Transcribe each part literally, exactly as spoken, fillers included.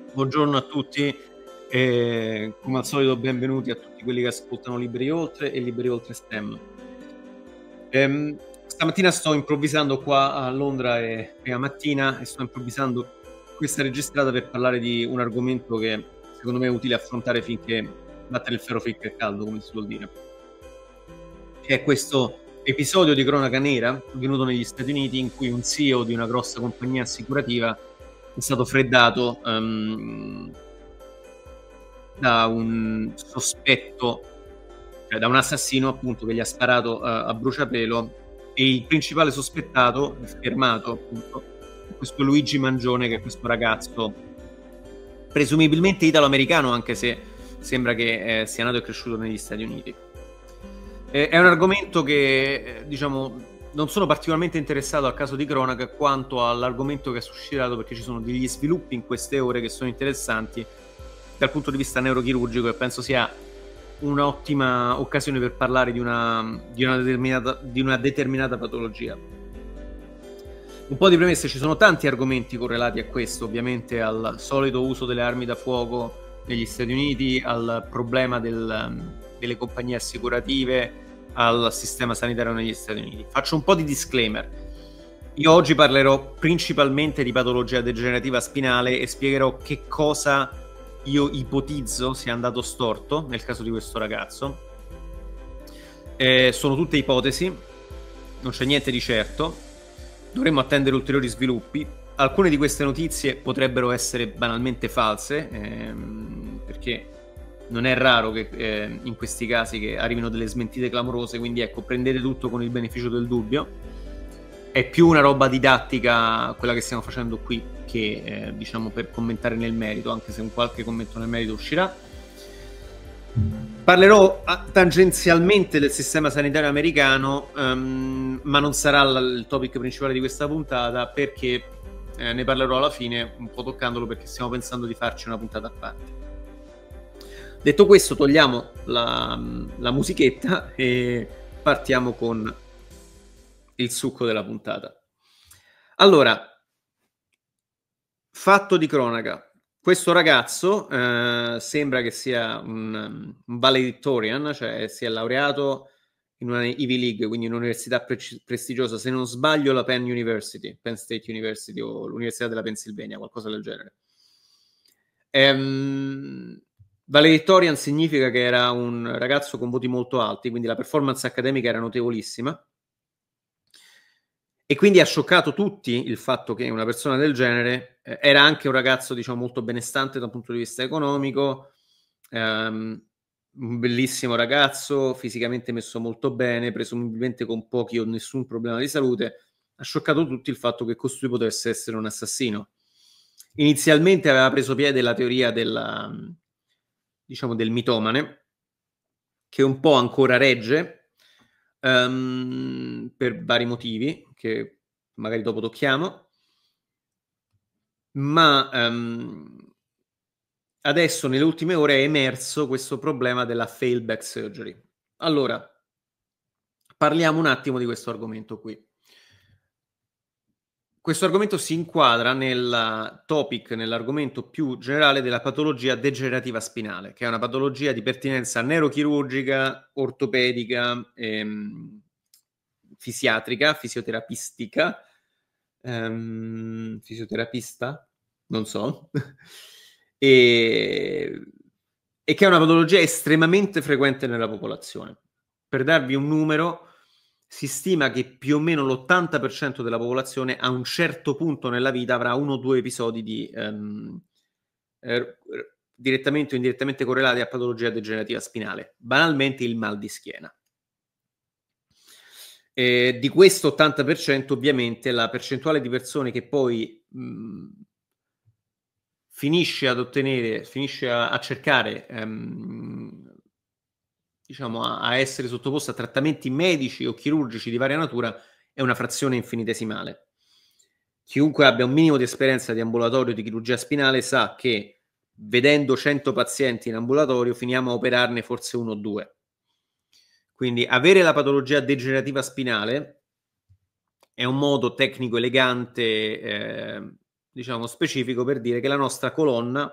Buongiorno a tutti e come al solito benvenuti a tutti quelli che ascoltano Liberi Oltre e Liberi Oltre STEM. Ehm, stamattina sto improvvisando qua a Londra, è prima mattina, e sto improvvisando questa registrata per parlare di un argomento che secondo me è utile affrontare finché battere il ferro finché è caldo, come si suol dire. Che è questo episodio di cronaca nera avvenuto negli Stati Uniti in cui un C E O di una grossa compagnia assicurativa è stato freddato um, da un sospetto, cioè da un assassino appunto che gli ha sparato uh, a bruciapelo, e il principale sospettato, fermato appunto, è questo Luigi Mangione, che è questo ragazzo presumibilmente italo-americano, anche se sembra che eh, sia nato e cresciuto negli Stati Uniti. Eh, è un argomento che, eh, diciamo, non sono particolarmente interessato al caso di cronaca quanto all'argomento che è suscitato, perché ci sono degli sviluppi in queste ore che sono interessanti dal punto di vista neurochirurgico e penso sia un'ottima occasione per parlare di una, di una, determinata, di una determinata patologia. Un po' di premesse: ci sono tanti argomenti correlati a questo, ovviamente al solito uso delle armi da fuoco negli Stati Uniti, al problema del, delle compagnie assicurative, al sistema sanitario negli Stati Uniti. Faccio un po' di disclaimer. Io oggi parlerò principalmente di patologia degenerativa spinale e spiegherò che cosa io ipotizzo sia andato storto nel caso di questo ragazzo. Eh, sono tutte ipotesi, non c'è niente di certo, dovremmo attendere ulteriori sviluppi. Alcune di queste notizie potrebbero essere banalmente false, ehm, perché non è raro che eh, in questi casi che arrivino delle smentite clamorose, quindi ecco, prendete tutto con il beneficio del dubbio. È più una roba didattica quella che stiamo facendo qui che eh, diciamo per commentare nel merito, anche se un qualche commento nel merito uscirà. Parlerò a, tangenzialmente del sistema sanitario americano, um, ma non sarà l- il topic principale di questa puntata, perché eh, ne parlerò alla fine, un po' toccandolo, perché stiamo pensando di farci una puntata a parte. Detto questo, togliamo la, la musichetta e partiamo con il succo della puntata. Allora, fatto di cronaca. Questo ragazzo eh, sembra che sia un, un valedictorian, cioè si è laureato in una Ivy League, quindi un'università pre- prestigiosa, se non sbaglio la Penn University, Penn State University o l'Università della Pennsylvania, qualcosa del genere. Ehm, valedictorian significa che era un ragazzo con voti molto alti, quindi la performance accademica era notevolissima. E quindi ha scioccato tutti il fatto che una persona del genere eh, era anche un ragazzo, diciamo, molto benestante dal punto di vista economico, ehm, un bellissimo ragazzo, fisicamente messo molto bene, presumibilmente con pochi o nessun problema di salute. Ha scioccato tutti il fatto che costui potesse essere un assassino. Inizialmente aveva preso piede la teoria della, diciamo, del mitomane, che un po' ancora regge, um, per vari motivi che magari dopo tocchiamo, ma um, adesso nelle ultime ore è emerso questo problema della failed back surgery. Allora, parliamo un attimo di questo argomento qui. Questo argomento si inquadra nel topic, nell'argomento più generale della patologia degenerativa spinale, che è una patologia di pertinenza neurochirurgica, ortopedica, ehm, fisiatrica, fisioterapistica, ehm, fisioterapista, non so, e, e che è una patologia estremamente frequente nella popolazione. Per darvi un numero, si stima che più o meno l'ottanta per cento della popolazione a un certo punto nella vita avrà uno o due episodi di ehm, eh, direttamente o indirettamente correlati a patologia degenerativa spinale, banalmente il mal di schiena. Eh, di questo ottanta per cento ovviamente la percentuale di persone che poi mh, finisce ad ottenere, finisce a, a cercare ehm, diciamo a, a essere sottoposta a trattamenti medici o chirurgici di varia natura è una frazione infinitesimale. Chiunque abbia un minimo di esperienza di ambulatorio di chirurgia spinale sa che vedendo cento pazienti in ambulatorio finiamo a operarne forse uno o due. Quindi avere la patologia degenerativa spinale è un modo tecnico elegante, eh, diciamo specifico, per dire che la nostra colonna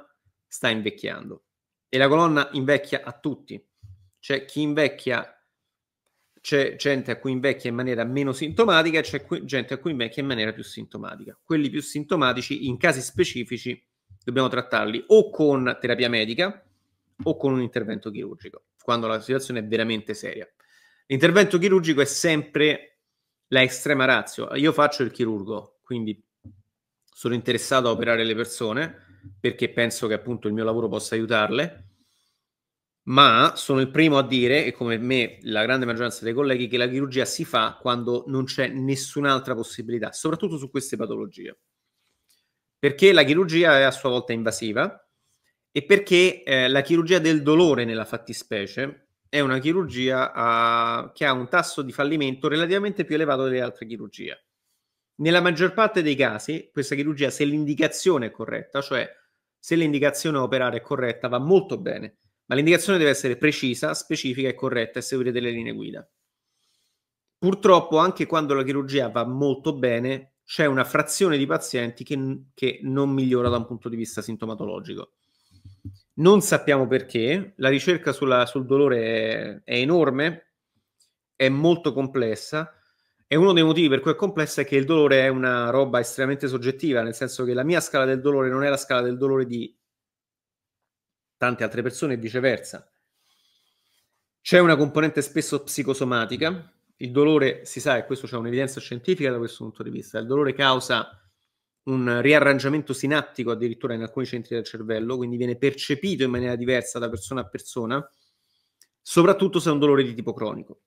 sta invecchiando e la colonna invecchia a tutti. C'è chi invecchia, c'è gente a cui invecchia in maniera meno sintomatica e c'è gente a cui invecchia in maniera più sintomatica. Quelli più sintomatici, in casi specifici, dobbiamo trattarli o con terapia medica o con un intervento chirurgico, quando la situazione è veramente seria. L'intervento chirurgico è sempre la estrema ratio. Io faccio il chirurgo, quindi sono interessato a operare le persone perché penso che appunto il mio lavoro possa aiutarle, ma sono il primo a dire, e come me la grande maggioranza dei colleghi, che la chirurgia si fa quando non c'è nessun'altra possibilità, soprattutto su queste patologie. Perché la chirurgia è a sua volta invasiva e perché eh, la chirurgia del dolore nella fattispecie è una chirurgia a, che ha un tasso di fallimento relativamente più elevato delle altre chirurgie. Nella maggior parte dei casi, questa chirurgia, se l'indicazione è corretta, cioè se l'indicazione a operare è corretta, va molto bene, ma l'indicazione deve essere precisa, specifica e corretta e seguire delle linee guida. Purtroppo, anche quando la chirurgia va molto bene, c'è una frazione di pazienti che, che non migliora da un punto di vista sintomatologico. Non sappiamo perché, la ricerca sulla, sul dolore è, è enorme, è molto complessa, e uno dei motivi per cui è complessa è che il dolore è una roba estremamente soggettiva, nel senso che la mia scala del dolore non è la scala del dolore di tante altre persone e viceversa. C'è una componente spesso psicosomatica. Il dolore, si sa, e questo c'è un'evidenza scientifica da questo punto di vista, il dolore causa un riarrangiamento sinattico addirittura in alcuni centri del cervello, quindi viene percepito in maniera diversa da persona a persona, soprattutto se è un dolore di tipo cronico.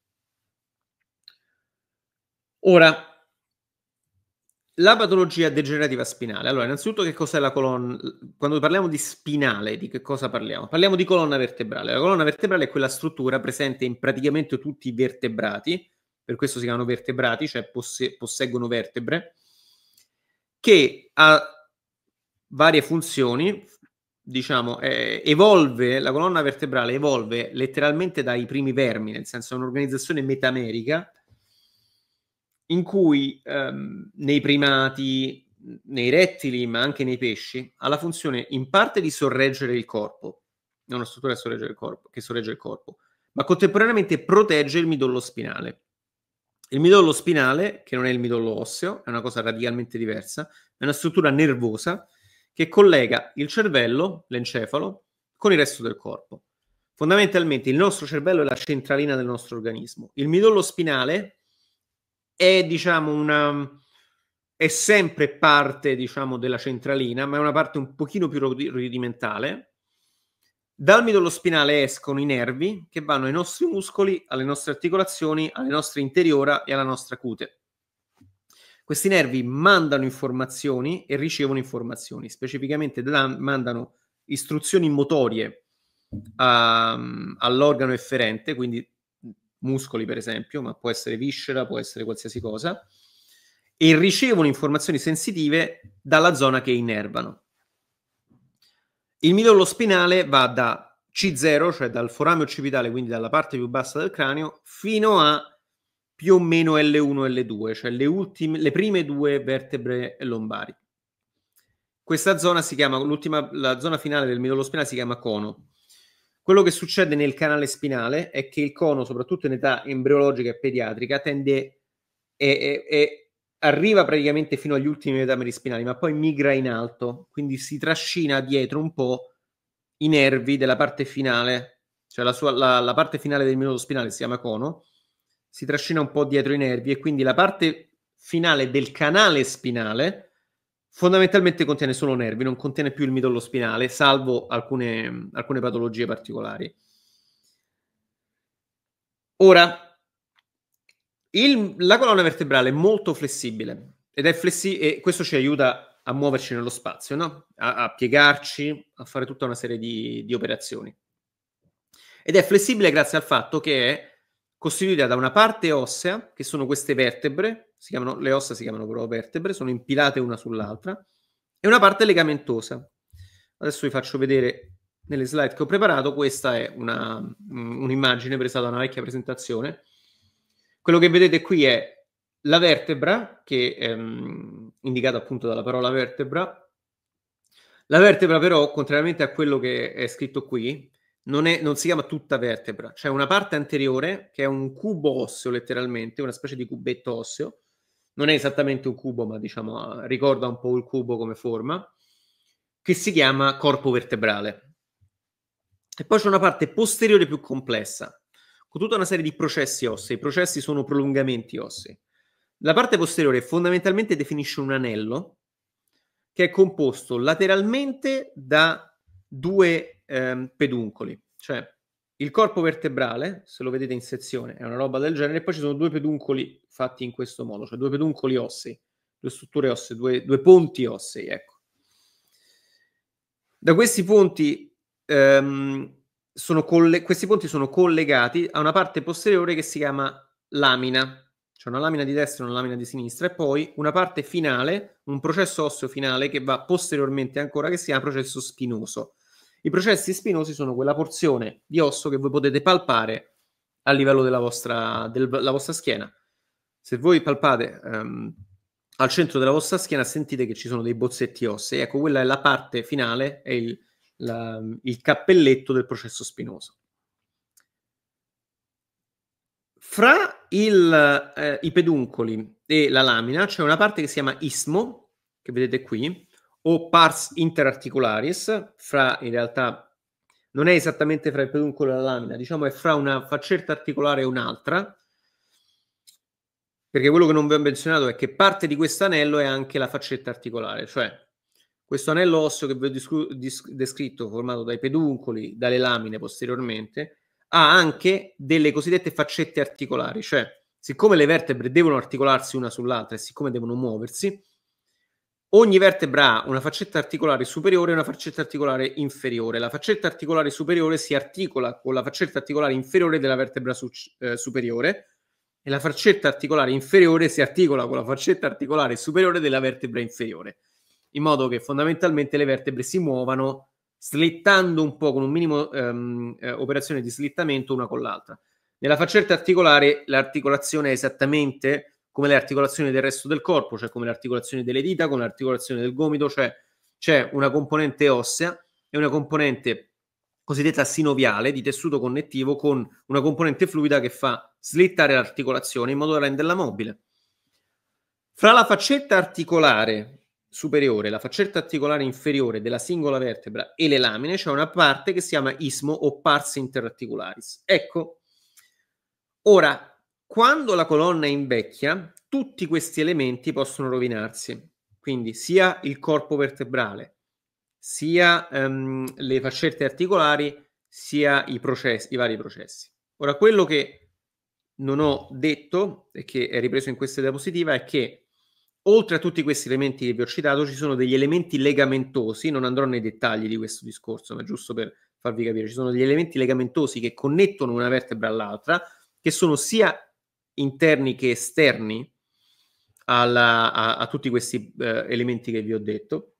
Ora, la patologia degenerativa spinale. Allora, innanzitutto che cos'è la colonna? Quando parliamo di spinale, di che cosa parliamo? Parliamo di colonna vertebrale. La colonna vertebrale è quella struttura presente in praticamente tutti i vertebrati, per questo si chiamano vertebrati, cioè posse- posseggono vertebre, che ha varie funzioni, diciamo, eh, evolve, la colonna vertebrale evolve letteralmente dai primi vermi, nel senso è un'organizzazione metamerica in cui ehm, nei primati, nei rettili, ma anche nei pesci, ha la funzione in parte di sorreggere il corpo, è una struttura che sorregge il corpo, che sorregge il corpo, ma contemporaneamente protegge il midollo spinale. Il midollo spinale, che non è il midollo osseo, è una cosa radicalmente diversa, è una struttura nervosa che collega il cervello, l'encefalo, con il resto del corpo. Fondamentalmente il nostro cervello è la centralina del nostro organismo. Il midollo spinale è, diciamo, una è sempre parte, diciamo, della centralina, ma è una parte un pochino più rudimentale. Dal midollo spinale escono i nervi che vanno ai nostri muscoli, alle nostre articolazioni, alle nostre interiora e alla nostra cute. Questi nervi mandano informazioni e ricevono informazioni, specificamente da, mandano istruzioni motorie a, all'organo efferente, quindi muscoli per esempio, ma può essere viscera, può essere qualsiasi cosa, e ricevono informazioni sensitive dalla zona che innervano. Il midollo spinale va da C zero, cioè dal foramen occipitale, quindi dalla parte più bassa del cranio, fino a più o meno L uno L due, cioè le, ultime, le prime due vertebre lombari. Questa zona si chiama, l'ultima, la zona finale del midollo spinale si chiama cono. Quello che succede nel canale spinale è che il cono, soprattutto in età embriologica e pediatrica, tende e, e arriva praticamente fino agli ultimi metameri spinali, ma poi migra in alto, quindi si trascina dietro un po' i nervi della parte finale, cioè la, sua, la, la parte finale del midollo spinale si chiama cono, si trascina un po' dietro i nervi e quindi la parte finale del canale spinale fondamentalmente contiene solo nervi, non contiene più il midollo spinale, salvo alcune, alcune patologie particolari. Ora, il, la colonna vertebrale è molto flessibile ed è flessibile e questo ci aiuta a muoverci nello spazio, no? a, a piegarci, a fare tutta una serie di, di operazioni. Ed è flessibile grazie al fatto che è costituita da una parte ossea, che sono queste vertebre, si chiamano, le ossa si chiamano però vertebre, sono impilate una sull'altra, e una parte legamentosa. Adesso vi faccio vedere nelle slide che ho preparato, questa è una, un'immagine presa da una vecchia presentazione. Quello che vedete qui è la vertebra, che è um, indicata appunto dalla parola vertebra. La vertebra però, contrariamente a quello che è scritto qui, non è non si chiama tutta vertebra. C'è una parte anteriore che è un cubo osseo letteralmente, una specie di cubetto osseo. Non è esattamente un cubo, ma diciamo ricorda un po' il cubo come forma, che si chiama corpo vertebrale. E poi c'è una parte posteriore più complessa, con tutta una serie di processi ossei. I processi sono prolungamenti ossei. La parte posteriore fondamentalmente definisce un anello che è composto lateralmente da due ehm, peduncoli, cioè il corpo vertebrale, se lo vedete in sezione, è una roba del genere, e poi ci sono due peduncoli fatti in questo modo, cioè due peduncoli ossei, due strutture ossee, due, due ponti ossei, ecco. Da questi ponti, ehm, sono colle- questi ponti sono collegati a una parte posteriore che si chiama lamina, cioè una lamina di destra e una lamina di sinistra, e poi una parte finale, un processo osseo finale che va posteriormente ancora, che si chiama processo spinoso. I processi spinosi sono quella porzione di osso che voi potete palpare a livello della vostra, della vostra schiena. Se voi palpate ehm, al centro della vostra schiena, sentite che ci sono dei bozzetti ossei. Ecco, quella è la parte finale, è il, la, il cappelletto del processo spinoso. Fra il, eh, i peduncoli e la lamina c'è una parte che si chiama istmo, che vedete qui, o pars interarticularis, fra in realtà non è esattamente fra il peduncolo e la lamina, diciamo è fra una faccetta articolare e un'altra, perché quello che non vi ho menzionato è che parte di questo anello è anche la faccetta articolare, cioè questo anello osseo che vi ho descritto, formato dai peduncoli, dalle lamine posteriormente, ha anche delle cosiddette faccette articolari, cioè siccome le vertebre devono articolarsi una sull'altra e siccome devono muoversi, ogni vertebra ha una faccetta articolare superiore e una faccetta articolare inferiore. La faccetta articolare superiore si articola con la faccetta articolare inferiore della vertebra su, eh, superiore, e la faccetta articolare inferiore si articola con la faccetta articolare superiore della vertebra inferiore, in modo che fondamentalmente le vertebre si muovano slittando un po', con un minimo ehm, eh, operazione di slittamento una con l'altra. Nella faccetta articolare l'articolazione è esattamente come le articolazioni del resto del corpo, cioè come le articolazioni delle dita, come l'articolazione del gomito, cioè c'è una componente ossea e una componente cosiddetta sinoviale di tessuto connettivo con una componente fluida che fa slittare l'articolazione in modo da renderla mobile. Fra la faccetta articolare superiore e la faccetta articolare inferiore della singola vertebra e le lamine c'è una parte che si chiama istmo o pars interarticularis. Ecco, ora, quando la colonna invecchia, tutti questi elementi possono rovinarsi, quindi sia il corpo vertebrale, sia um, le faccette articolari, sia i, processi, i vari processi. Ora, quello che non ho detto e che è ripreso in questa diapositiva è che oltre a tutti questi elementi che vi ho citato ci sono degli elementi legamentosi, non andrò nei dettagli di questo discorso, ma giusto per farvi capire, ci sono degli elementi legamentosi che connettono una vertebra all'altra, che sono sia interni che esterni alla, a, a tutti questi eh, elementi che vi ho detto,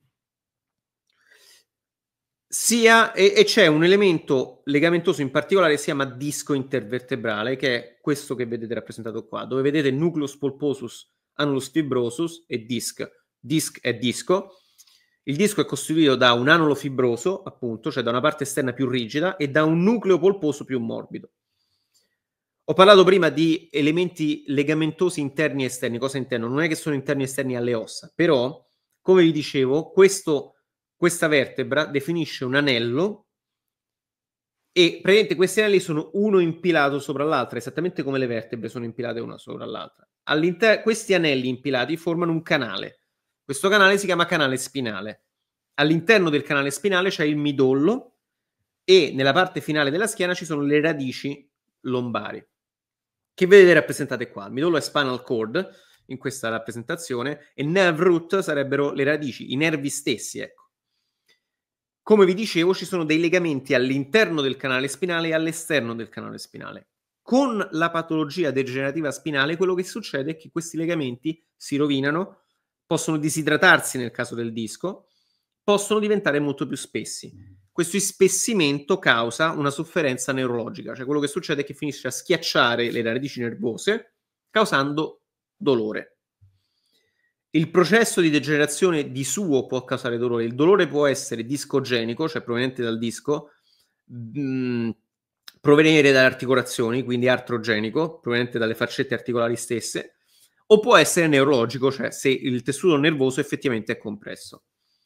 sia, e, e c'è un elemento legamentoso in particolare che si chiama disco intervertebrale, che è questo che vedete rappresentato qua, dove vedete nucleus pulposus, annulus fibrosus e disc. Disc è disco. Il disco è costituito da un anulo fibroso, appunto, cioè da una parte esterna più rigida, e da un nucleo polposo più morbido. Ho parlato prima di elementi legamentosi interni e esterni. Cosa intendo? Non è che sono interni e esterni alle ossa, però, come vi dicevo, questo, questa vertebra definisce un anello e praticamente questi anelli sono uno impilato sopra l'altro, esattamente come le vertebre sono impilate una sopra l'altra. All'interno, questi anelli impilati formano un canale. Questo canale si chiama canale spinale. All'interno del canale spinale c'è il midollo e nella parte finale della schiena ci sono le radici lombari, che vedete rappresentate qua. Il midollo è spinal cord in questa rappresentazione e nerve root sarebbero le radici, i nervi stessi, ecco. Come vi dicevo, ci sono dei legamenti all'interno del canale spinale e all'esterno del canale spinale. Con la patologia degenerativa spinale quello che succede è che questi legamenti si rovinano, possono disidratarsi nel caso del disco, possono diventare molto più spessi. Questo ispessimento causa una sofferenza neurologica, cioè quello che succede è che finisce a schiacciare le radici nervose, causando dolore. Il processo di degenerazione di suo può causare dolore. Il dolore può essere discogenico, cioè proveniente dal disco, mhmm, provenire dalle articolazioni, quindi artrogenico, proveniente dalle faccette articolari stesse, o può essere neurologico, cioè se il tessuto nervoso effettivamente è compresso.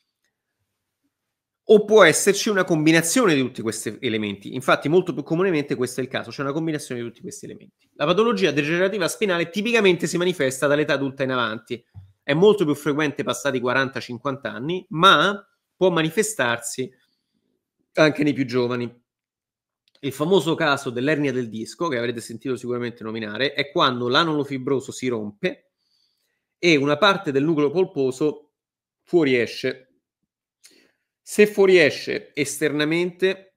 O può esserci una combinazione di tutti questi elementi. Infatti molto più comunemente questo è il caso, c'è una combinazione di tutti questi elementi. La patologia degenerativa spinale tipicamente si manifesta dall'età adulta in avanti. È molto più frequente passati quaranta cinquanta anni, ma può manifestarsi anche nei più giovani. Il famoso caso dell'ernia del disco, che avrete sentito sicuramente nominare, è quando l'anolo fibroso si rompe e una parte del nucleo polposo fuoriesce. Se fuoriesce esternamente,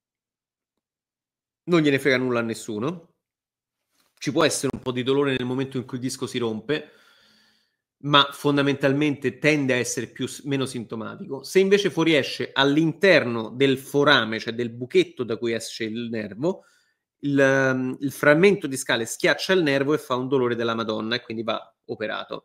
non gliene frega nulla a nessuno. Ci può essere un po' di dolore nel momento in cui il disco si rompe, ma fondamentalmente tende a essere più, meno sintomatico. Se invece fuoriesce all'interno del forame, cioè del buchetto da cui esce il nervo, il, il frammento discale schiaccia il nervo e fa un dolore della Madonna e quindi va operato.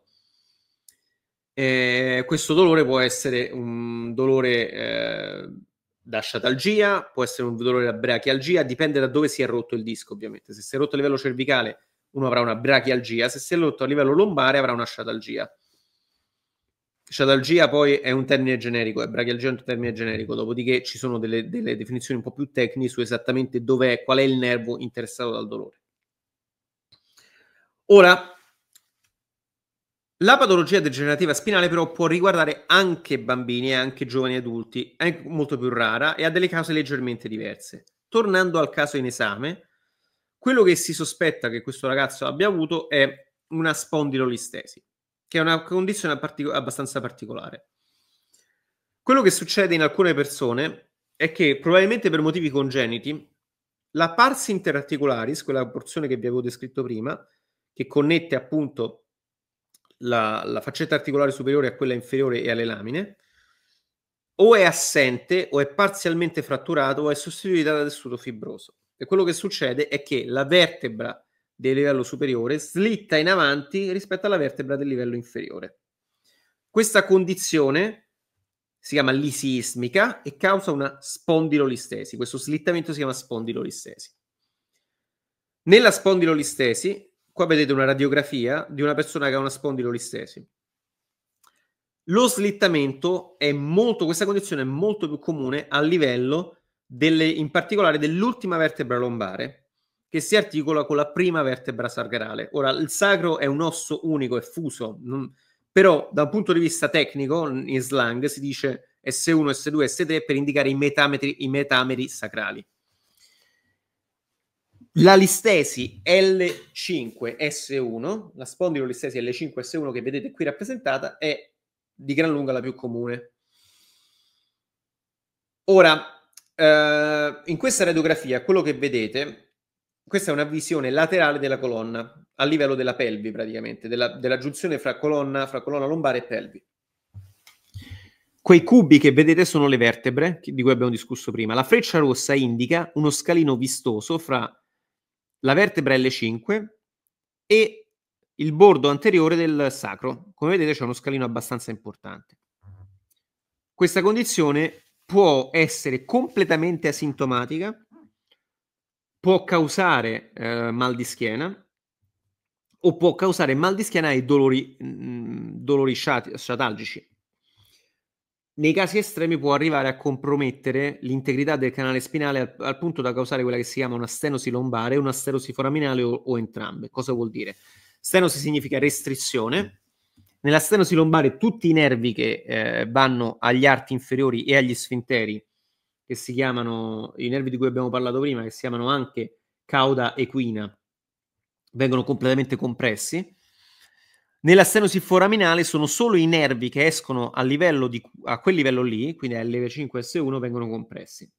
Eh, questo dolore può essere un dolore eh, da sciatalgia, può essere un dolore da brachialgia, dipende da dove si è rotto il disco ovviamente. Se si è rotto a livello cervicale uno avrà una brachialgia, se si è rotto a livello lombare avrà una sciatalgia. Sciatalgia poi è un termine generico, è brachialgia è un termine generico, dopodiché ci sono delle, delle definizioni un po' più tecniche su esattamente dov'è, qual è il nervo interessato dal dolore. Ora, la patologia degenerativa spinale però può riguardare anche bambini e anche giovani adulti, è molto più rara e ha delle cause leggermente diverse. Tornando al caso in esame, quello che si sospetta che questo ragazzo abbia avuto è una spondilolistesi, che è una condizione partic- abbastanza particolare. Quello che succede in alcune persone è che probabilmente per motivi congeniti la pars interarticularis, quella porzione che vi avevo descritto prima, che connette appunto La, la faccetta articolare superiore a quella inferiore e alle lamine, o è assente o è parzialmente fratturato o è sostituita da tessuto fibroso. E quello che succede è che la vertebra del livello superiore slitta in avanti rispetto alla vertebra del livello inferiore. Questa condizione si chiama lisismica e causa una spondilolistesi. Questo slittamento si chiama spondilolistesi. Nella spondilolistesi, qua vedete una radiografia di una persona che ha una spondilolistesi. Lo slittamento è molto, questa condizione è molto più comune a livello delle, in particolare dell'ultima vertebra lombare, che si articola con la prima vertebra sacrale. Ora, il sacro è un osso unico, è fuso, non, però da un punto di vista tecnico, in slang, si dice S uno, S due, S tre per indicare i metametri, i metameri sacrali. La listesi L cinque S uno, la spondilolistesi L cinque S uno che vedete qui rappresentata, è di gran lunga la più comune. Ora, eh, in questa radiografia, quello che vedete, questa è una visione laterale della colonna, a livello della pelvi praticamente, della, della giunzione fra colonna, fra colonna lombare e pelvi. Quei cubi che vedete sono le vertebre, di cui abbiamo discusso prima. La freccia rossa indica uno scalino vistoso fra la vertebra L cinque e il bordo anteriore del sacro. Come vedete c'è uno scalino abbastanza importante. Questa condizione può essere completamente asintomatica, può causare eh, mal di schiena o può causare mal di schiena e dolori, mh, dolori sciat- sciatalgici. Nei casi estremi può arrivare a compromettere l'integrità del canale spinale al, al punto da causare quella che si chiama una stenosi lombare, una stenosi foraminale o, o entrambe. Cosa vuol dire? Stenosi significa restrizione. Nella stenosi lombare tutti i nervi che eh, vanno agli arti inferiori e agli sfinteri, che si chiamano, i nervi di cui abbiamo parlato prima, che si chiamano anche cauda equina, vengono completamente compressi. Nella stenosi foraminale sono solo i nervi che escono a livello di, a quel livello lì, quindi L cinque S uno, vengono compressi.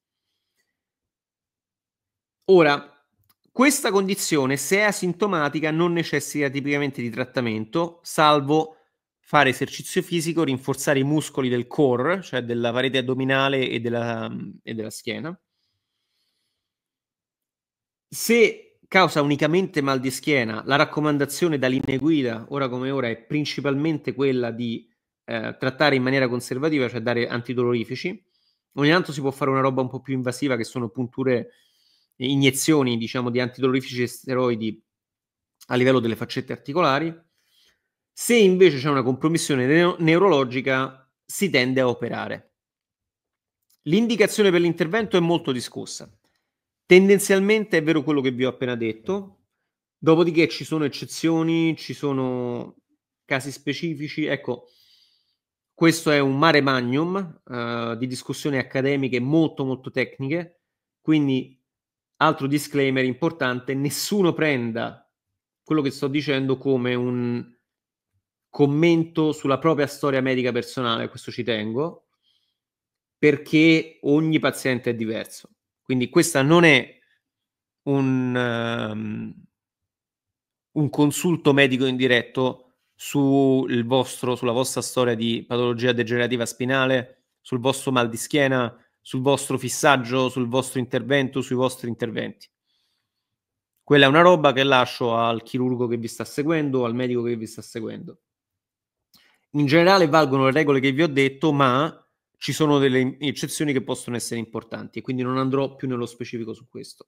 Ora, questa condizione, se è asintomatica, non necessita tipicamente di trattamento, salvo fare esercizio fisico, rinforzare i muscoli del core, cioè della parete addominale e della, e della schiena. Se causa unicamente mal di schiena. La raccomandazione da linee guida, ora come ora, è principalmente quella di eh, trattare in maniera conservativa, cioè dare antidolorifici. Ogni tanto si può fare una roba un po' più invasiva, che sono punture, iniezioni, diciamo, di antidolorifici e steroidi a livello delle faccette articolari. Se invece c'è una compromissione ne- neurologica, si tende a operare. L'indicazione per l'intervento è molto discussa. Tendenzialmente è vero quello che vi ho appena detto, dopodiché ci sono eccezioni, ci sono casi specifici. Ecco, questo è un mare magnum uh, di discussioni accademiche molto molto tecniche, quindi altro disclaimer importante: nessuno prenda quello che sto dicendo come un commento sulla propria storia medica personale, questo ci tengo, perché ogni paziente è diverso. Quindi questa non è un, um, un consulto medico indiretto sul vostro, sulla vostra storia di patologia degenerativa spinale, sul vostro mal di schiena, sul vostro fissaggio, sul vostro intervento, sui vostri interventi. Quella è una roba che lascio al chirurgo che vi sta seguendo, al medico che vi sta seguendo. In generale valgono le regole che vi ho detto, ma ci sono delle eccezioni che possono essere importanti, e quindi non andrò più nello specifico su questo.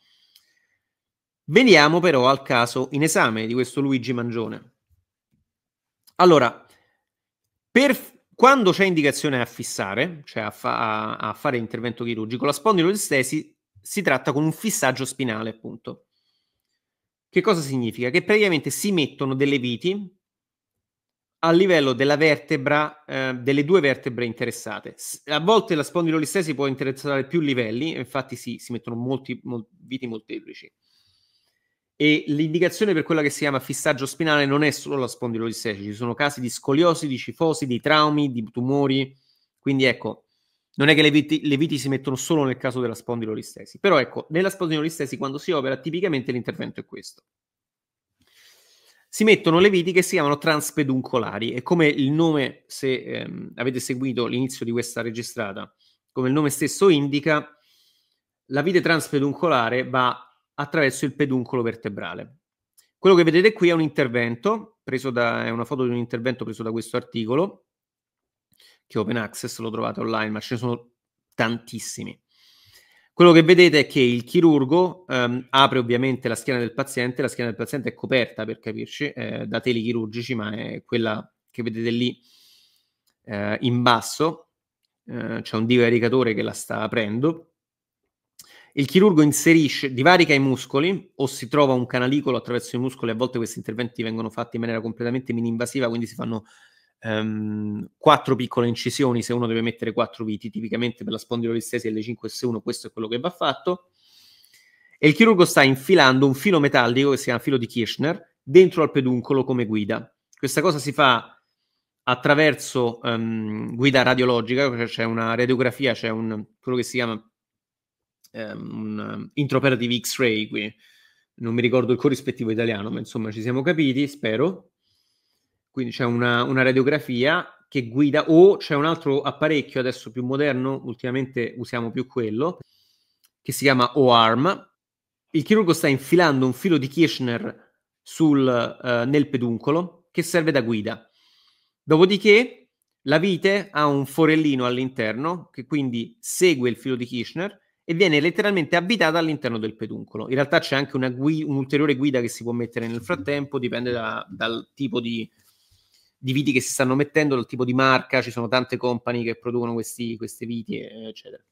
Veniamo però al caso in esame di questo Luigi Mangione. Allora, per, quando c'è indicazione a fissare, cioè a, fa, a, a fare intervento chirurgico, la spondilolistesi si tratta con un fissaggio spinale, appunto. Che cosa significa? Che praticamente si mettono delle viti a livello della vertebra, eh, delle due vertebre interessate. A volte la spondilolistesi può interessare più livelli, infatti sì, si mettono molti, molti viti molteplici. E l'indicazione per quella che si chiama fissaggio spinale non è solo la spondilolistesi, ci sono casi di scoliosi, di cifosi, di traumi, di tumori, quindi ecco, non è che le viti, le viti si mettono solo nel caso della spondilolistesi, però ecco, nella spondilolistesi quando si opera tipicamente l'intervento è questo. Si mettono le viti che si chiamano transpeduncolari, e come il nome, se ehm, avete seguito l'inizio di questa registrata, come il nome stesso indica, la vite transpeduncolare va attraverso il peduncolo vertebrale. Quello che vedete qui è un intervento preso da, è una foto di un intervento preso da questo articolo, che Open Access, lo trovate online, ma ce ne sono tantissimi. Quello che vedete è che il chirurgo ehm, apre ovviamente la schiena del paziente, la schiena del paziente è coperta, per capirci, eh, da teli chirurgici, ma è quella che vedete lì eh, in basso, eh, c'è un divaricatore che la sta aprendo. Il chirurgo inserisce, divarica i muscoli, o si trova un canalicolo attraverso i muscoli. A volte questi interventi vengono fatti in maniera completamente mini-invasiva, quindi si fanno um, quattro piccole incisioni se uno deve mettere quattro viti. Tipicamente per la spondilolistesi L cinque S uno questo è quello che va fatto. E il chirurgo sta infilando un filo metallico, che si chiama filo di Kirchner, dentro al peduncolo come guida. Questa cosa si fa attraverso um, guida radiologica, cioè c'è una radiografia, c'è un, quello che si chiama un intraoperative X-ray, qui non mi ricordo il corrispettivo italiano, ma insomma ci siamo capiti, spero. Quindi c'è una, una radiografia che guida, o c'è un altro apparecchio adesso più moderno, ultimamente usiamo più quello, che si chiama O-arm. Il chirurgo sta infilando un filo di Kirchner sul, uh, nel peduncolo, che serve da guida. Dopodiché la vite ha un forellino all'interno che quindi segue il filo di Kirchner e viene letteralmente avvitata all'interno del peduncolo. In realtà c'è anche una gui- un'ulteriore guida che si può mettere nel frattempo, dipende da, dal tipo di, di viti che si stanno mettendo, dal tipo di marca. Ci sono tante company che producono questi, queste viti, eccetera.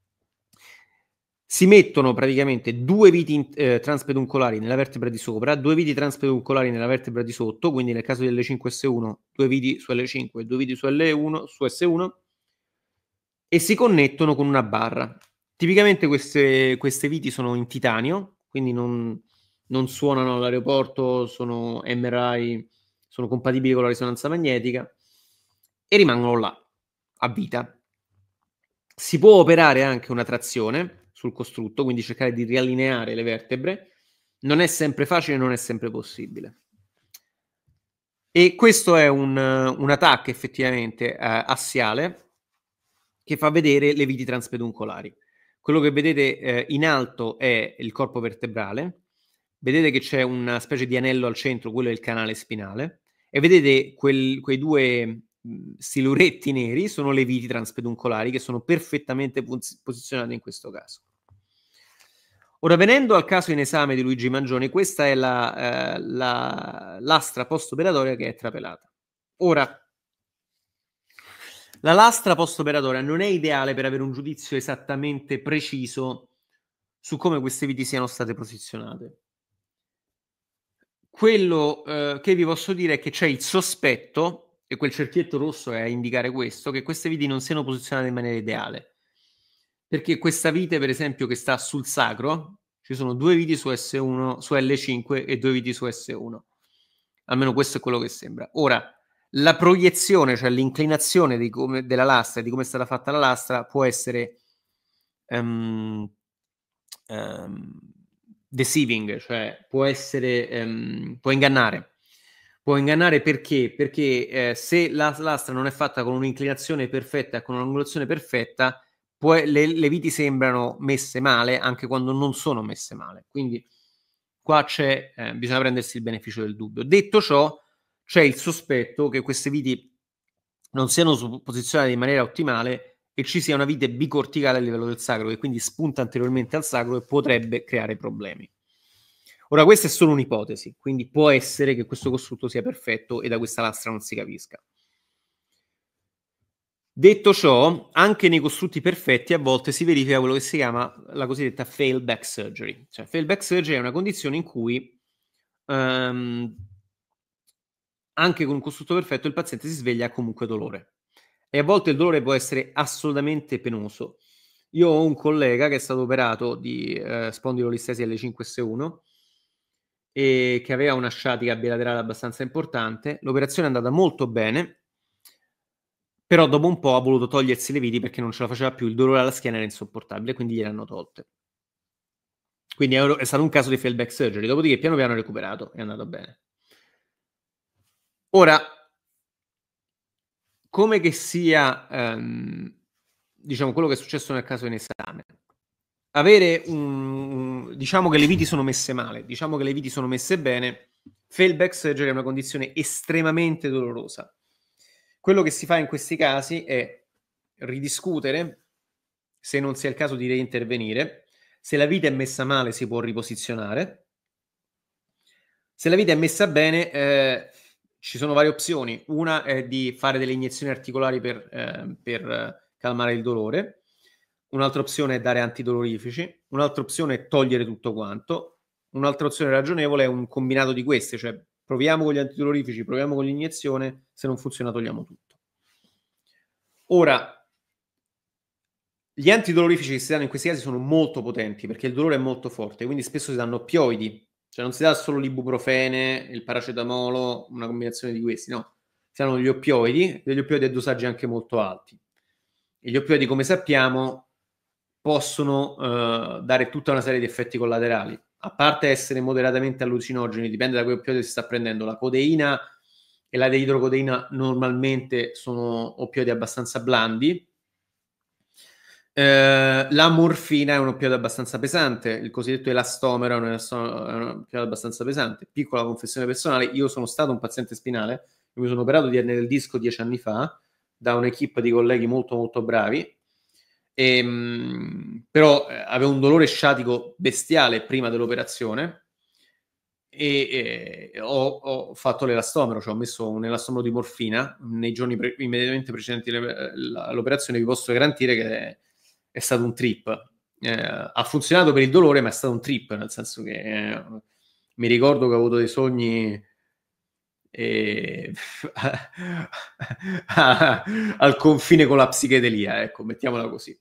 Si mettono praticamente due viti eh, transpeduncolari nella vertebra di sopra, due viti transpeduncolari nella vertebra di sotto, quindi nel caso dell'L cinque S uno, due viti su L cinque, due viti su L uno, su S uno, e si connettono con una barra. Tipicamente queste, queste viti sono in titanio, quindi non, non suonano all'aeroporto, sono M R I, sono compatibili con la risonanza magnetica e rimangono là, a vita. Si può operare anche una trazione sul costrutto, quindi cercare di riallineare le vertebre. Non è sempre facile, non è sempre possibile. E questo è un, un attacco effettivamente eh, assiale che fa vedere le viti transpeduncolari. Quello che vedete eh, in alto è il corpo vertebrale, vedete che c'è una specie di anello al centro, quello è il canale spinale, e vedete quel, quei due mh, siluretti neri sono le viti transpeduncolari che sono perfettamente pos- posizionate in questo caso. Ora, venendo al caso in esame di Luigi Mangione, questa è la, eh, la lastra post-operatoria che è trapelata. Ora, la lastra post-operatoria non è ideale per avere un giudizio esattamente preciso su come queste viti siano state posizionate. Quello eh, che vi posso dire è che c'è il sospetto, e quel cerchietto rosso è a indicare questo, che queste viti non siano posizionate in maniera ideale. Perché questa vite, per esempio, che sta sul sacro, ci sono due viti su S uno, su L cinque e due viti su S uno. Almeno questo è quello che sembra. Ora, la proiezione, cioè l'inclinazione di come, della lastra e di come è stata fatta la lastra, può essere um, um, deceiving, cioè può essere, um, può ingannare. Può ingannare perché? Perché eh, se la lastra non è fatta con un'inclinazione perfetta e con un'angolazione perfetta, può, le, le viti sembrano messe male anche quando non sono messe male. Quindi qua c'è, eh, bisogna prendersi il beneficio del dubbio. Detto ciò, c'è il sospetto che queste viti non siano posizionate in maniera ottimale e ci sia una vite bicorticale a livello del sacro, che quindi spunta anteriormente al sacro e potrebbe creare problemi. Ora, questa è solo un'ipotesi, quindi può essere che questo costrutto sia perfetto e da questa lastra non si capisca. Detto ciò, anche nei costrutti perfetti a volte si verifica quello che si chiama la cosiddetta fail back surgery. Cioè, fail back surgery è una condizione in cui um, anche con un costrutto perfetto il paziente si sveglia comunque dolore. E a volte il dolore può essere assolutamente penoso. Io ho un collega che è stato operato di eh, spondilolistesi L cinque S uno e che aveva una sciatica bilaterale abbastanza importante. L'operazione è andata molto bene, però dopo un po' ha voluto togliersi le viti perché non ce la faceva più, il dolore alla schiena era insopportabile, quindi gliele hanno tolte. Quindi è, è stato un caso di fail back surgery, dopodiché piano piano recuperato, è andato bene. Ora, come che sia, ehm, diciamo, quello che è successo nel caso in esame, avere un, un, diciamo che le viti sono messe male, diciamo che le viti sono messe bene, fail back surgery è una condizione estremamente dolorosa. Quello che si fa in questi casi è ridiscutere, se non sia il caso di reintervenire, se la vita è messa male si può riposizionare, se la vita è messa bene eh, ci sono varie opzioni, una è di fare delle iniezioni articolari per, eh, per calmare il dolore, un'altra opzione è dare antidolorifici, un'altra opzione è togliere tutto quanto, un'altra opzione ragionevole è un combinato di queste, cioè proviamo con gli antidolorifici, proviamo con l'iniezione, se non funziona togliamo tutto. Ora, gli antidolorifici che si danno in questi casi sono molto potenti perché il dolore è molto forte, quindi spesso si danno oppioidi, cioè non si dà solo l'ibuprofene, il paracetamolo, una combinazione di questi, no. Si danno gli oppioidi, degli oppioidi a dosaggi anche molto alti. E gli oppioidi, come sappiamo, possono uh, dare tutta una serie di effetti collaterali. A parte essere moderatamente allucinogeni, dipende da che oppioide si sta prendendo. La codeina e la deidrocodeina normalmente sono oppioidi abbastanza blandi. Eh, la morfina è un oppioide abbastanza pesante, il cosiddetto elastomero è un, elasto- è un oppioide abbastanza pesante. Piccola confessione personale, io sono stato un paziente spinale, mi sono operato di ernia del disco dieci anni fa da un'equipe di colleghi molto molto bravi, e, mh, però eh, avevo un dolore sciatico bestiale prima dell'operazione e, e ho, ho fatto l'elastomero, cioè ho messo un elastomero di morfina nei giorni pre- immediatamente precedenti l'operazione. Vi posso garantire che è, è stato un trip. Eh, ha funzionato per il dolore, ma è stato un trip, nel senso che eh, mi ricordo che ho avuto dei sogni eh, al confine con la psichedelia, ecco, mettiamola così.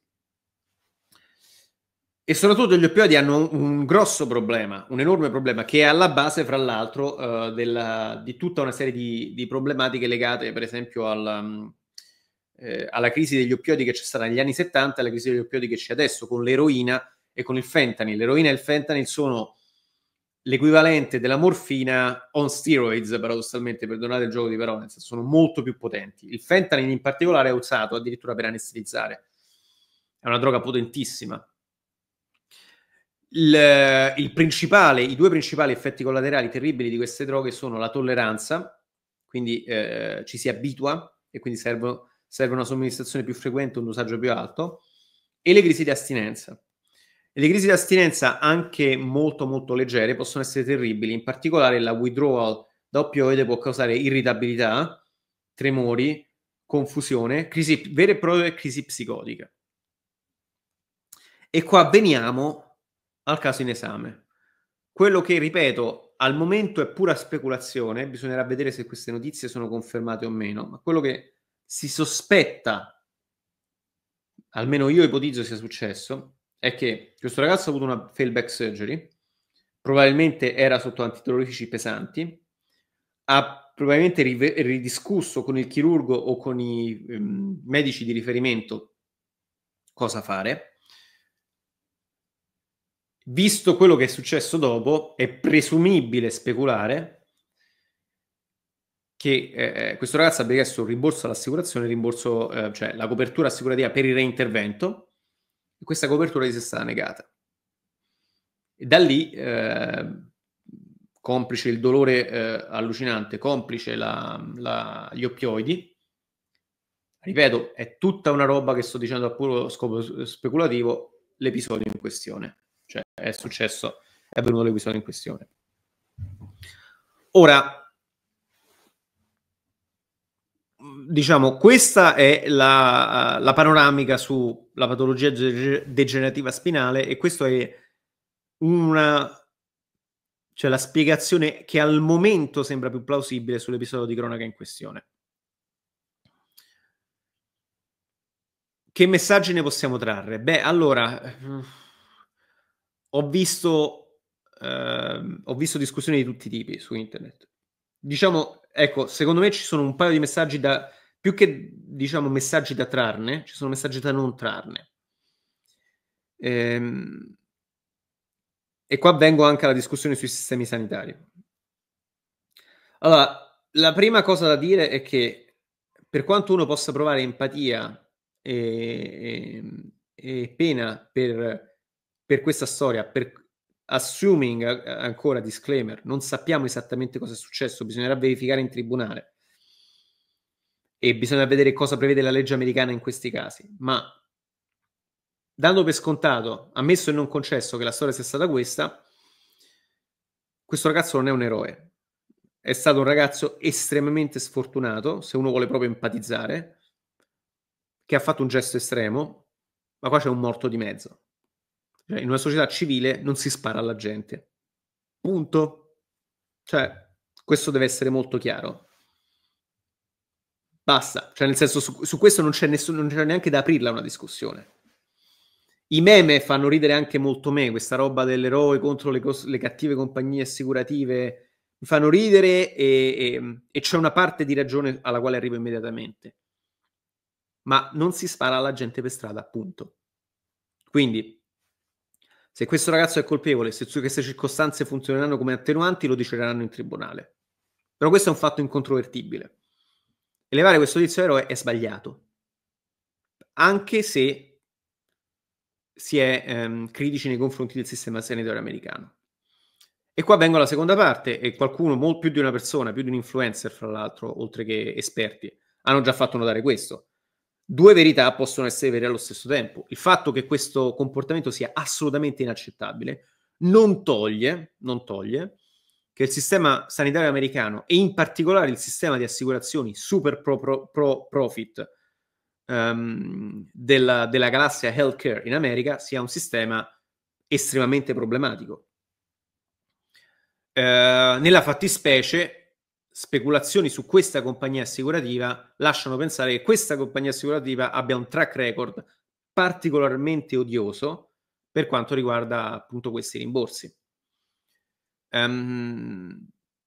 E soprattutto gli oppioidi hanno un, un grosso problema, un enorme problema, che è alla base, fra l'altro, uh, della, di tutta una serie di, di problematiche legate, per esempio, alla, um, eh, alla crisi degli oppioidi che c'è stata negli anni settanta e alla crisi degli oppioidi che c'è adesso con l'eroina e con il fentanyl. L'eroina e il fentanyl sono l'equivalente della morfina on steroids, paradossalmente, perdonate il gioco di parole, nel senso, sono molto più potenti. Il fentanyl in particolare è usato addirittura per anestetizzare. È una droga potentissima. Il, il principale, i due principali effetti collaterali terribili di queste droghe sono la tolleranza, quindi eh, ci si abitua e quindi serve, serve una somministrazione più frequente, un dosaggio più alto, e le crisi di astinenza. E le crisi di astinenza, anche molto molto leggere, possono essere terribili. In particolare la withdrawal da opioide può causare irritabilità, tremori, confusione, crisi vere e proprie crisi psicotica. E qua veniamo al caso in esame. Quello che, ripeto, al momento è pura speculazione, bisognerà vedere se queste notizie sono confermate o meno, ma quello che si sospetta, almeno io ipotizzo sia successo, è che questo ragazzo ha avuto una failback surgery, probabilmente era sotto antidolorifici pesanti, ha probabilmente rive- ridiscusso con il chirurgo o con i ehm, medici di riferimento cosa fare. Visto quello che è successo dopo, è presumibile speculare che eh, questo ragazzo abbia chiesto un rimborso all'assicurazione, rimborso, eh, cioè la copertura assicurativa per il reintervento, e questa copertura gli sia stata negata. E da lì, eh, complice il dolore eh, allucinante, complice la, la, gli oppioidi, ripeto, è tutta una roba che sto dicendo a puro scopo speculativo, l'episodio in questione. Cioè è successo, è avvenuto l'episodio in questione. Ora, diciamo, questa è la, la panoramica sulla patologia degenerativa spinale, e questo è una, cioè la spiegazione che al momento sembra più plausibile sull'episodio di cronaca in questione. Che messaggi ne possiamo trarre? Beh, allora, ho visto, eh, ho visto discussioni di tutti i tipi su internet. Diciamo, ecco, secondo me ci sono un paio di messaggi da, più che, diciamo, messaggi da trarne, ci sono messaggi da non trarne. Ehm, e qua vengo anche alla discussione sui sistemi sanitari. Allora, la prima cosa da dire è che per quanto uno possa provare empatia e, e, e pena per, per questa storia, per assuming, ancora disclaimer, non sappiamo esattamente cosa è successo, bisognerà verificare in tribunale e bisogna vedere cosa prevede la legge americana in questi casi, ma dando per scontato, ammesso e non concesso che la storia sia stata questa, questo ragazzo non è un eroe. È stato un ragazzo estremamente sfortunato, se uno vuole proprio empatizzare, che ha fatto un gesto estremo, ma qua c'è un morto di mezzo. Cioè, in una società civile non si spara alla gente. Punto. Cioè, questo deve essere molto chiaro. Basta. Cioè, nel senso, su, su questo non c'è, nessun, non c'è neanche da aprirla una discussione. I meme fanno ridere anche molto me, questa roba dell'eroe contro le, cos- le cattive compagnie assicurative. Mi fanno ridere e, e, e c'è una parte di ragione alla quale arrivo immediatamente. Ma non si spara alla gente per strada, appunto. Quindi, se questo ragazzo è colpevole, se queste circostanze funzioneranno come attenuanti, lo decideranno in tribunale. Però questo è un fatto incontrovertibile. Elevare questo giudizio eroe è sbagliato, anche se si è ehm, critici nei confronti del sistema sanitario americano. E qua vengo alla seconda parte, e qualcuno, molto più di una persona, più di un influencer, fra l'altro, oltre che esperti, hanno già fatto notare questo. Due verità possono essere vere allo stesso tempo. Il fatto che questo comportamento sia assolutamente inaccettabile non toglie, non toglie che il sistema sanitario americano, e in particolare il sistema di assicurazioni super pro, pro, pro profit um, della, della galassia healthcare in America, sia un sistema estremamente problematico. Uh, nella fattispecie, speculazioni su questa compagnia assicurativa lasciano pensare che questa compagnia assicurativa abbia un track record particolarmente odioso per quanto riguarda appunto questi rimborsi. Um,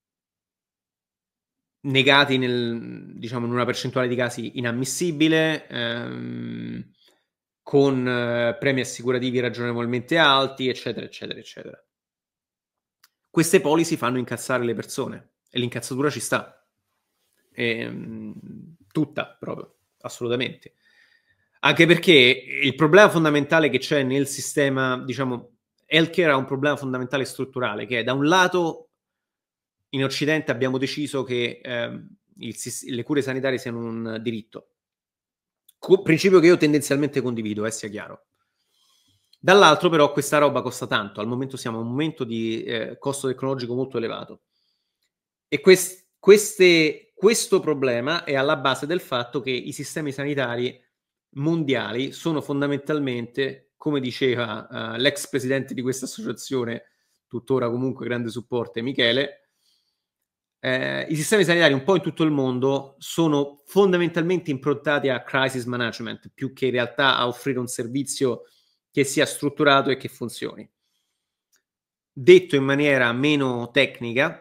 negati nel, diciamo, in una percentuale di casi inammissibile, ehm, con eh, premi assicurativi ragionevolmente alti, eccetera, eccetera, eccetera. Queste policy fanno incazzare le persone e l'incazzatura ci sta. E, tutta, proprio, assolutamente. Anche perché il problema fondamentale che c'è nel sistema, diciamo, healthcare ha un problema fondamentale strutturale, che è da un lato in Occidente abbiamo deciso che eh, il, le cure sanitarie siano un diritto, Co- principio che io tendenzialmente condivido, eh, sia chiaro. Dall'altro però questa roba costa tanto, al momento siamo a un momento di eh, costo tecnologico molto elevato e quest- queste, questo problema è alla base del fatto che i sistemi sanitari mondiali sono fondamentalmente, come diceva uh, l'ex presidente di questa associazione, tuttora comunque grande supporto, Michele, eh, i sistemi sanitari un po' in tutto il mondo sono fondamentalmente improntati a crisis management più che in realtà a offrire un servizio che sia strutturato e che funzioni. Detto in maniera meno tecnica,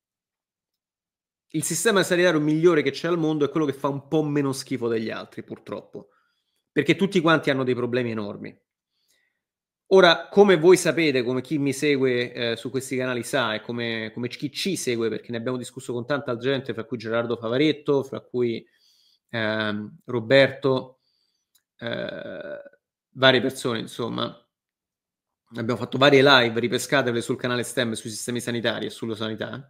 il sistema sanitario migliore che c'è al mondo è quello che fa un po' meno schifo degli altri, purtroppo, perché tutti quanti hanno dei problemi enormi. Ora, come voi sapete, come chi mi segue eh, su questi canali sa, e come, come chi ci segue, perché ne abbiamo discusso con tanta gente, fra cui Gerardo Favaretto, fra cui ehm, Roberto, eh, varie persone, insomma. Abbiamo fatto varie live, ripescatele sul canale STEM sui sistemi sanitari e sulla sanità.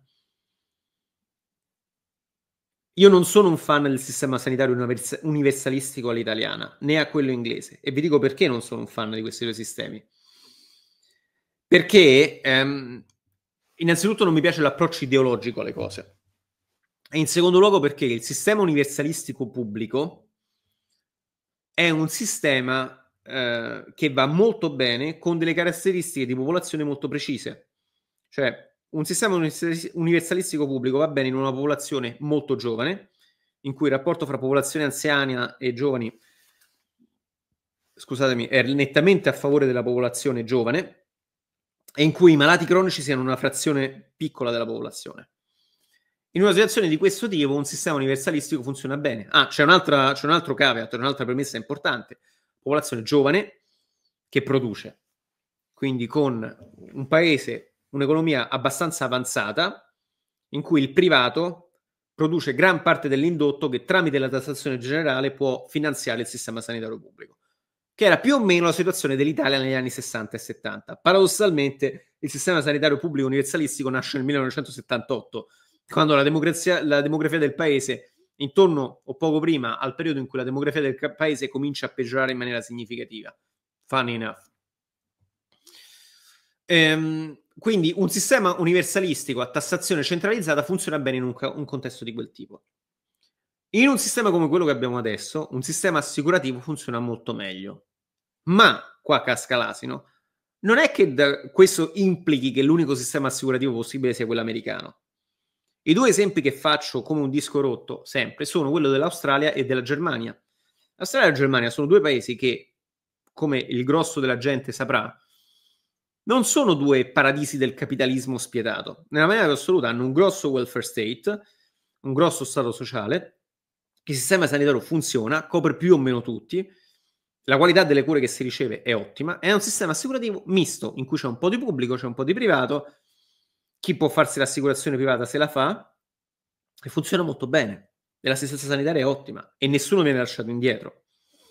Io non sono un fan del sistema sanitario universalistico all'italiana, né a quello inglese. E vi dico perché non sono un fan di questi due sistemi. Perché ehm, innanzitutto non mi piace l'approccio ideologico alle cose. E in secondo luogo perché il sistema universalistico pubblico è un sistema eh, che va molto bene con delle caratteristiche di popolazione molto precise. Cioè, un sistema universalistico pubblico va bene in una popolazione molto giovane, in cui il rapporto fra popolazione anziana e giovani, scusatemi, è nettamente a favore della popolazione giovane, e in cui i malati cronici siano una frazione piccola della popolazione. In una situazione di questo tipo un sistema universalistico funziona bene. Ah, c'è, un'altra, c'è un altro caveat, un'altra premessa importante. Popolazione giovane che produce. Quindi con un paese, un'economia abbastanza avanzata, in cui il privato produce gran parte dell'indotto che tramite la tassazione generale può finanziare il sistema sanitario pubblico, che era più o meno la situazione dell'Italia negli anni sessanta e settanta. Paradossalmente il sistema sanitario pubblico universalistico nasce nel millenovecentosettantotto, quando la, democrazia, la demografia del paese, intorno o poco prima al periodo in cui la demografia del paese comincia a peggiorare in maniera significativa. Funny enough. Ehm, quindi un sistema universalistico a tassazione centralizzata funziona bene in un, un contesto di quel tipo. In un sistema come quello che abbiamo adesso, un sistema assicurativo funziona molto meglio. Ma, qua casca l'asino, non è che da questo implichi che l'unico sistema assicurativo possibile sia quello americano. I due esempi che faccio come un disco rotto, sempre, sono quello dell'Australia e della Germania. L'Australia e la Germania sono due paesi che, come il grosso della gente saprà, non sono due paradisi del capitalismo spietato. Nella maniera assoluta hanno un grosso welfare state, un grosso stato sociale, il sistema sanitario funziona, copre più o meno tutti, la qualità delle cure che si riceve è ottima, è un sistema assicurativo misto, in cui c'è un po' di pubblico, c'è un po' di privato, chi può farsi l'assicurazione privata se la fa, e funziona molto bene, e l'assistenza sanitaria è ottima, e nessuno viene lasciato indietro.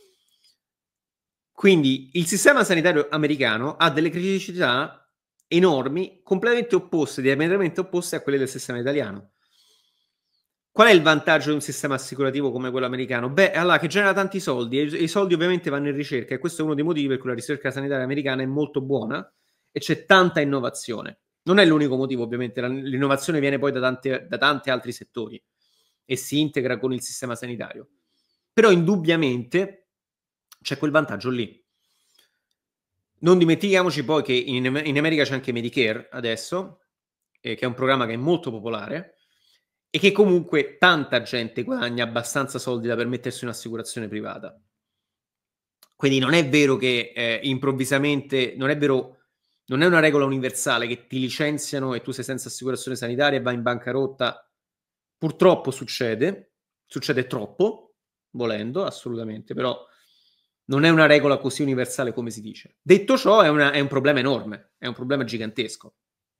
Quindi il sistema sanitario americano ha delle criticità enormi, completamente opposte, diametralmente opposte a quelle del sistema italiano. Qual è il vantaggio di un sistema assicurativo come quello americano? Beh, allora, che genera tanti soldi, e i soldi ovviamente vanno in ricerca, e questo è uno dei motivi per cui la ricerca sanitaria americana è molto buona e c'è tanta innovazione. Non è l'unico motivo, ovviamente, l'innovazione viene poi da, tante, da tanti altri settori e si integra con il sistema sanitario. Però indubbiamente c'è quel vantaggio lì. Non dimentichiamoci poi che in, in America c'è anche Medicare adesso, eh, che è un programma che è molto popolare, e che comunque tanta gente guadagna abbastanza soldi da permettersi un'assicurazione privata. Quindi non è vero che eh, improvvisamente, non è vero, non è una regola universale che ti licenziano e tu sei senza assicurazione sanitaria e vai in bancarotta. Purtroppo succede, succede troppo, volendo, assolutamente, però non è una regola così universale come si dice. Detto ciò, è, una, è un problema enorme, è un problema gigantesco.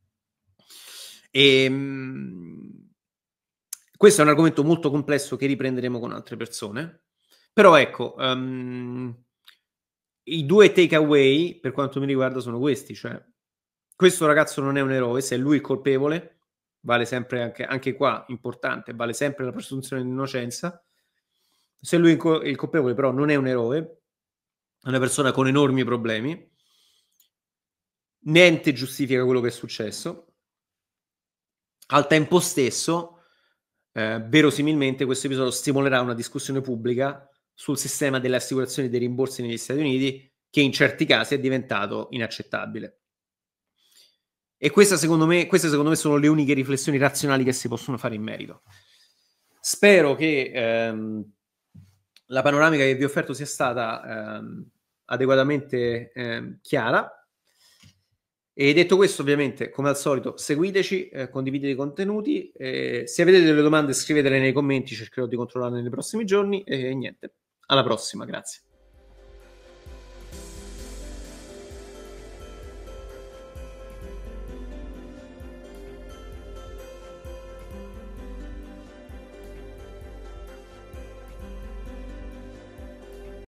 E, mh, questo è un argomento molto complesso che riprenderemo con altre persone, però ecco, um, i due takeaway per quanto mi riguarda sono questi, cioè questo ragazzo non è un eroe, se è lui il colpevole, vale sempre anche, anche qua, importante, vale sempre la presunzione di innocenza. Se lui il, il colpevole però non è un eroe, è una persona con enormi problemi, niente giustifica quello che è successo. Al tempo stesso, eh, verosimilmente, questo episodio stimolerà una discussione pubblica sul sistema delle assicurazioni e dei rimborsi negli Stati Uniti, che in certi casi è diventato inaccettabile. E questa, secondo me, queste secondo me sono le uniche riflessioni razionali che si possono fare in merito. Spero che ehm, la panoramica che vi ho offerto sia stata ehm, adeguatamente ehm, chiara. E detto questo, ovviamente, come al solito, seguiteci, eh, condividete i contenuti. Eh, se avete delle domande, scrivetele nei commenti, cercherò di controllarle nei prossimi giorni. E niente, alla prossima, grazie.